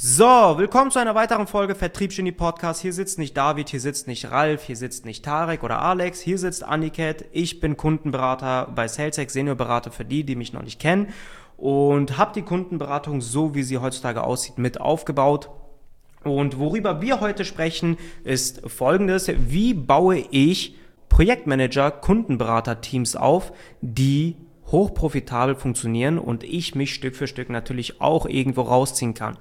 So, willkommen zu einer weiteren Folge Vertriebsgenie Podcast. Hier sitzt nicht David, hier sitzt nicht Ralf, hier sitzt nicht Tarek oder Alex, hier sitzt Aniket. Ich bin Kundenberater bei SalesX, Seniorberater für die mich noch nicht kennen und habe die Kundenberatung so, wie sie heutzutage aussieht, mit aufgebaut. Und worüber wir heute sprechen, ist Folgendes: Wie baue ich Projektmanager, Kundenberater-Teams auf, die hochprofitabel funktionieren und ich mich Stück für Stück natürlich auch irgendwo rausziehen kann.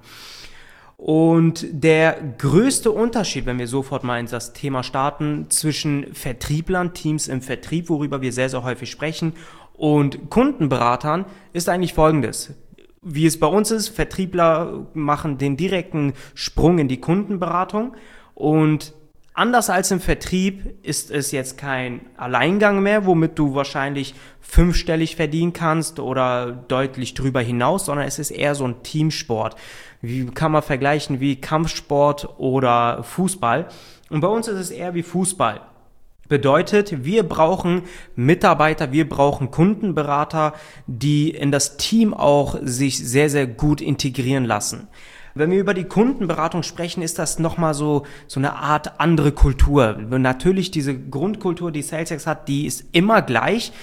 Und der größte Unterschied, wenn wir sofort mal in das Thema starten, zwischen Vertrieblern, Teams im Vertrieb, worüber wir sehr, sehr häufig sprechen, und Kundenberatern, ist eigentlich Folgendes. Wie es bei uns ist, Vertriebler machen den direkten Sprung in die Kundenberatung, und anders als im Vertrieb ist es jetzt kein Alleingang mehr, womit du wahrscheinlich 5-stellig verdienen kannst oder deutlich drüber hinaus, sondern es ist eher so ein Teamsport. Wie kann man vergleichen wie Kampfsport oder Fußball? Und bei uns ist es eher wie Fußball. Bedeutet, wir brauchen Mitarbeiter, wir brauchen Kundenberater, die in das Team auch sich sehr, sehr gut integrieren lassen. Wenn wir über die Kundenberatung sprechen, ist das nochmal so eine Art andere Kultur. Natürlich diese Grundkultur, die SalesX hat, die ist immer gleich,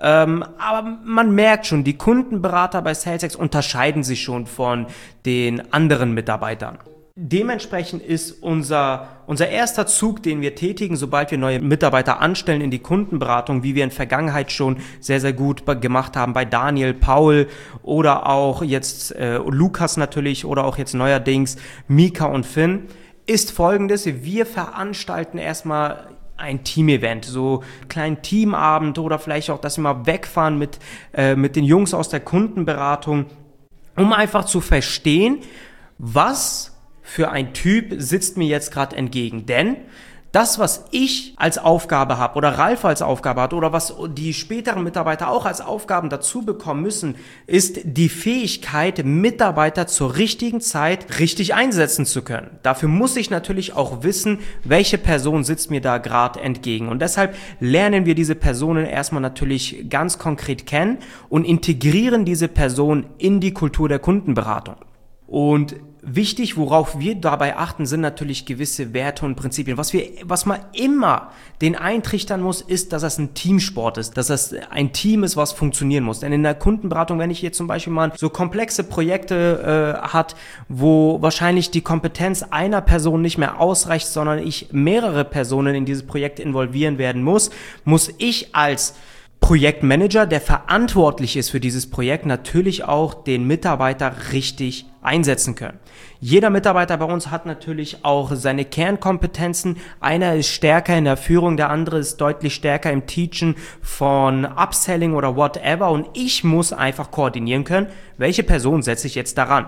aber man merkt schon, die Kundenberater bei SalesX unterscheiden sich schon von den anderen Mitarbeitern. Dementsprechend ist unser erster Zug, den wir tätigen, sobald wir neue Mitarbeiter anstellen in die Kundenberatung, wie wir in der Vergangenheit schon sehr, sehr gut gemacht haben bei Daniel, Paul oder auch jetzt Lukas natürlich oder auch jetzt neuerdings Mika und Finn, ist Folgendes: Wir veranstalten erstmal ein Team-Event, so einen kleinen Teamabend oder vielleicht auch, dass wir mal wegfahren mit den Jungs aus der Kundenberatung, um einfach zu verstehen, was für ein Typ sitzt mir jetzt gerade entgegen. Denn das, was ich als Aufgabe habe oder Ralf als Aufgabe hat oder was die späteren Mitarbeiter auch als Aufgaben dazu bekommen müssen, ist die Fähigkeit, Mitarbeiter zur richtigen Zeit richtig einsetzen zu können. Dafür muss ich natürlich auch wissen, welche Person sitzt mir da gerade entgegen. Und deshalb lernen wir diese Personen erstmal natürlich ganz konkret kennen und integrieren diese Person in die Kultur der Kundenberatung. Und wichtig, worauf wir dabei achten, sind natürlich gewisse Werte und Prinzipien. Was man immer den eintrichtern muss, ist, dass das ein Teamsport ist, dass das ein Team ist, was funktionieren muss. Denn in der Kundenberatung, wenn ich jetzt zum Beispiel mal so komplexe Projekte hat, wo wahrscheinlich die Kompetenz einer Person nicht mehr ausreicht, sondern ich mehrere Personen in dieses Projekt involvieren werden muss ich als Projektmanager, der verantwortlich ist für dieses Projekt, natürlich auch den Mitarbeiter richtig einsetzen können. Jeder Mitarbeiter bei uns hat natürlich auch seine Kernkompetenzen. Einer ist stärker in der Führung, der andere ist deutlich stärker im Teachen von Upselling oder whatever, und ich muss einfach koordinieren können, welche Person setze ich jetzt daran.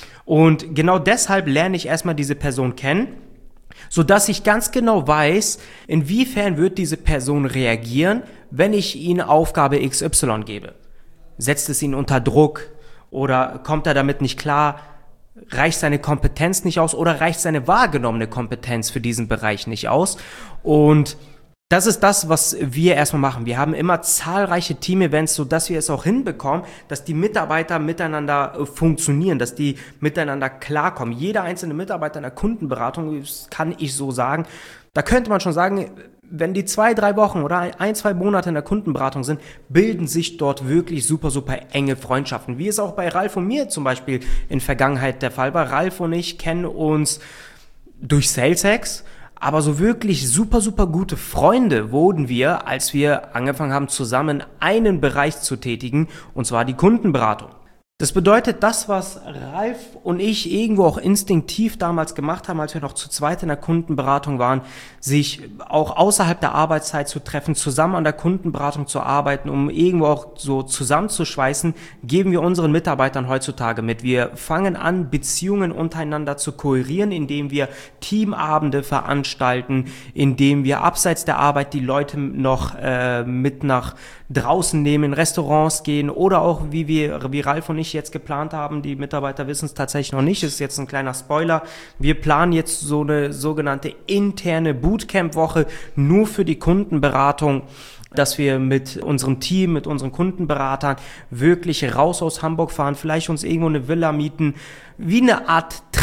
Und genau deshalb lerne ich erstmal diese Person kennen, sodass ich ganz genau weiß, inwiefern wird diese Person reagieren, wenn ich ihnen Aufgabe XY gebe. Setzt es ihn unter Druck oder kommt er damit nicht klar? Reicht seine Kompetenz nicht aus oder reicht seine wahrgenommene Kompetenz für diesen Bereich nicht aus? Und das ist das, was wir erstmal machen. Wir haben immer zahlreiche Team-Events, sodass wir es auch hinbekommen, dass die Mitarbeiter miteinander funktionieren, dass die miteinander klarkommen. Jeder einzelne Mitarbeiter in der Kundenberatung, das kann ich so sagen, da könnte man schon sagen, wenn die 2-3 Wochen oder 1-2 Monate in der Kundenberatung sind, bilden sich dort wirklich super, super enge Freundschaften. Wie es auch bei Ralf und mir zum Beispiel in Vergangenheit der Fall war. Ralf und ich kennen uns durch SalesX, aber so wirklich super, super gute Freunde wurden wir, als wir angefangen haben, zusammen einen Bereich zu tätigen, und zwar die Kundenberatung. Das bedeutet, das, was Ralf und ich irgendwo auch instinktiv damals gemacht haben, als wir noch zu zweit in der Kundenberatung waren, sich auch außerhalb der Arbeitszeit zu treffen, zusammen an der Kundenberatung zu arbeiten, um irgendwo auch so zusammenzuschweißen, geben wir unseren Mitarbeitern heutzutage mit. Wir fangen an, Beziehungen untereinander zu kooperieren, indem wir Teamabende veranstalten, indem wir abseits der Arbeit die Leute noch mit nach draußen nehmen, in Restaurants gehen oder auch, wie Ralf und ich jetzt geplant haben, die Mitarbeiter wissen es tatsächlich noch nicht, das ist jetzt ein kleiner Spoiler, wir planen jetzt so eine sogenannte interne Bootcamp-Woche nur für die Kundenberatung, dass wir mit unserem Team, mit unseren Kundenberatern wirklich raus aus Hamburg fahren, vielleicht uns irgendwo eine Villa mieten, wie eine Art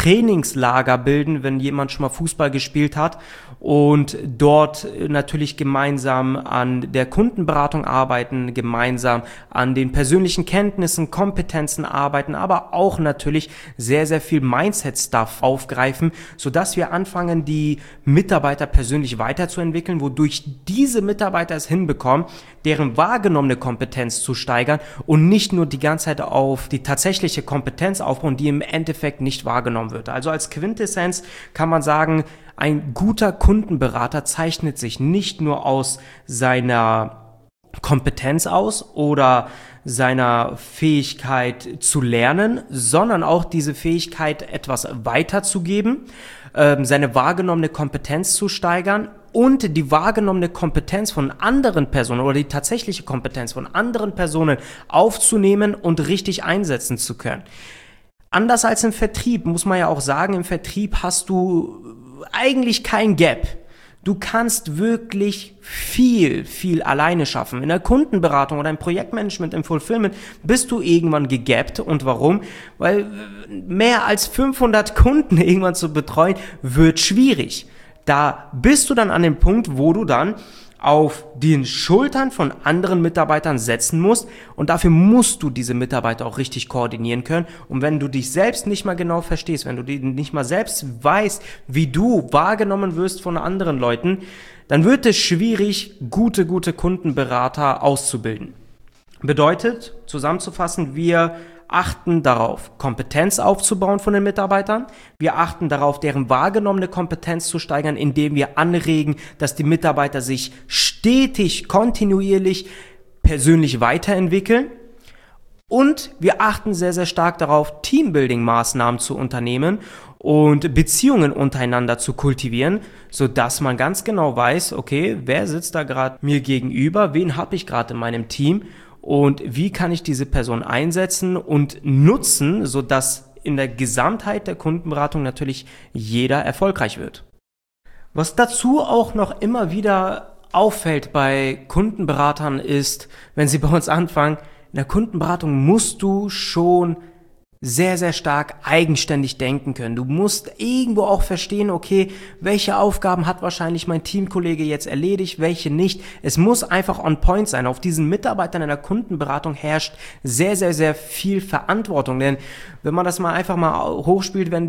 Trainingslager bilden, wenn jemand schon mal Fußball gespielt hat und dort natürlich gemeinsam an der Kundenberatung arbeiten, gemeinsam an den persönlichen Kenntnissen, Kompetenzen arbeiten, aber auch natürlich sehr, sehr viel Mindset-Stuff aufgreifen, sodass wir anfangen, die Mitarbeiter persönlich weiterzuentwickeln, wodurch diese Mitarbeiter es hinbekommen, deren wahrgenommene Kompetenz zu steigern und nicht nur die ganze Zeit auf die tatsächliche Kompetenz aufbauen, die im Endeffekt nicht wahrgenommen wird. Also als Quintessenz kann man sagen, ein guter Kundenberater zeichnet sich nicht nur aus seiner Kompetenz aus oder seiner Fähigkeit zu lernen, sondern auch diese Fähigkeit, etwas weiterzugeben, seine wahrgenommene Kompetenz zu steigern und die wahrgenommene Kompetenz von anderen Personen oder die tatsächliche Kompetenz von anderen Personen aufzunehmen und richtig einsetzen zu können. Anders als im Vertrieb, muss man ja auch sagen, im Vertrieb hast du eigentlich kein Gap. Du kannst wirklich viel alleine schaffen. In der Kundenberatung oder im Projektmanagement, im Fulfillment bist du irgendwann gegappt. Und warum? Weil mehr als 500 Kunden irgendwann zu betreuen, wird schwierig. Da bist du dann an dem Punkt, wo du dann auf den Schultern von anderen Mitarbeitern setzen musst und dafür musst du diese Mitarbeiter auch richtig koordinieren können. Und wenn du dich selbst nicht mal genau verstehst, wenn du nicht mal selbst weißt, wie du wahrgenommen wirst von anderen Leuten, dann wird es schwierig, gute Kundenberater auszubilden. Bedeutet, zusammenzufassen, wir achten darauf, Kompetenz aufzubauen von den Mitarbeitern. Wir achten darauf, deren wahrgenommene Kompetenz zu steigern, indem wir anregen, dass die Mitarbeiter sich stetig, kontinuierlich, persönlich weiterentwickeln. Und wir achten sehr, sehr stark darauf, Teambuilding-Maßnahmen zu unternehmen und Beziehungen untereinander zu kultivieren, sodass man ganz genau weiß, okay, wer sitzt da gerade mir gegenüber, wen habe ich gerade in meinem Team und wie kann ich diese Person einsetzen und nutzen, sodass in der Gesamtheit der Kundenberatung natürlich jeder erfolgreich wird. Was dazu auch noch immer wieder auffällt bei Kundenberatern ist, wenn sie bei uns anfangen, in der Kundenberatung musst du schon sehr, sehr stark eigenständig denken können. Du musst irgendwo auch verstehen, okay, welche Aufgaben hat wahrscheinlich mein Teamkollege jetzt erledigt, welche nicht. Es muss einfach on point sein. Auf diesen Mitarbeitern in der Kundenberatung herrscht sehr, sehr, sehr viel Verantwortung. Denn wenn man das mal einfach mal hochspielt, wenn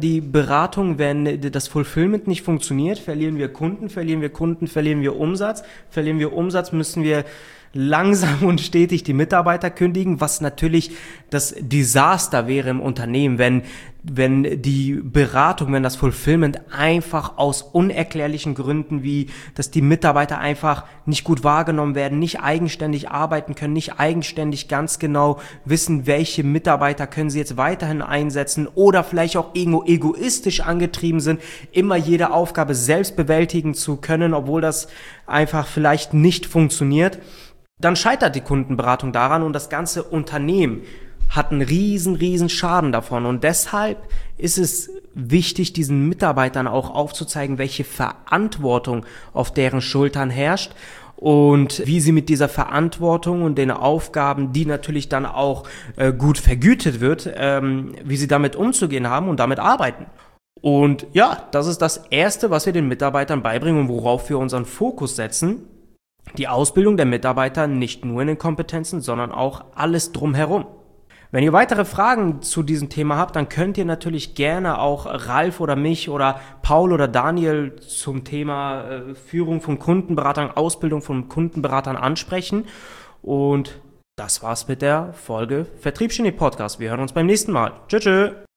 das Fulfillment nicht funktioniert, verlieren wir Kunden, verlieren wir Umsatz, müssen wir langsam und stetig die Mitarbeiter kündigen, was natürlich das Desaster wäre im Unternehmen, wenn die Beratung, wenn das Fulfillment einfach aus unerklärlichen Gründen, wie dass die Mitarbeiter einfach nicht gut wahrgenommen werden, nicht eigenständig arbeiten können, nicht eigenständig ganz genau wissen, welche Mitarbeiter können sie jetzt weiterhin einsetzen oder vielleicht auch irgendwo egoistisch angetrieben sind, immer jede Aufgabe selbst bewältigen zu können, obwohl das einfach vielleicht nicht funktioniert. Dann scheitert die Kundenberatung daran und das ganze Unternehmen hat einen riesen Schaden davon. Und deshalb ist es wichtig, diesen Mitarbeitern auch aufzuzeigen, welche Verantwortung auf deren Schultern herrscht und wie sie mit dieser Verantwortung und den Aufgaben, die natürlich dann auch gut vergütet wird, wie sie damit umzugehen haben und damit arbeiten. Und ja, das ist das Erste, was wir den Mitarbeitern beibringen und worauf wir unseren Fokus setzen. Die Ausbildung der Mitarbeiter nicht nur in den Kompetenzen, sondern auch alles drumherum. Wenn ihr weitere Fragen zu diesem Thema habt, dann könnt ihr natürlich gerne auch Ralf oder mich oder Paul oder Daniel zum Thema Führung von Kundenberatern, Ausbildung von Kundenberatern ansprechen. Und das war's mit der Folge Vertriebsgenie Podcast. Wir hören uns beim nächsten Mal. Tschüss.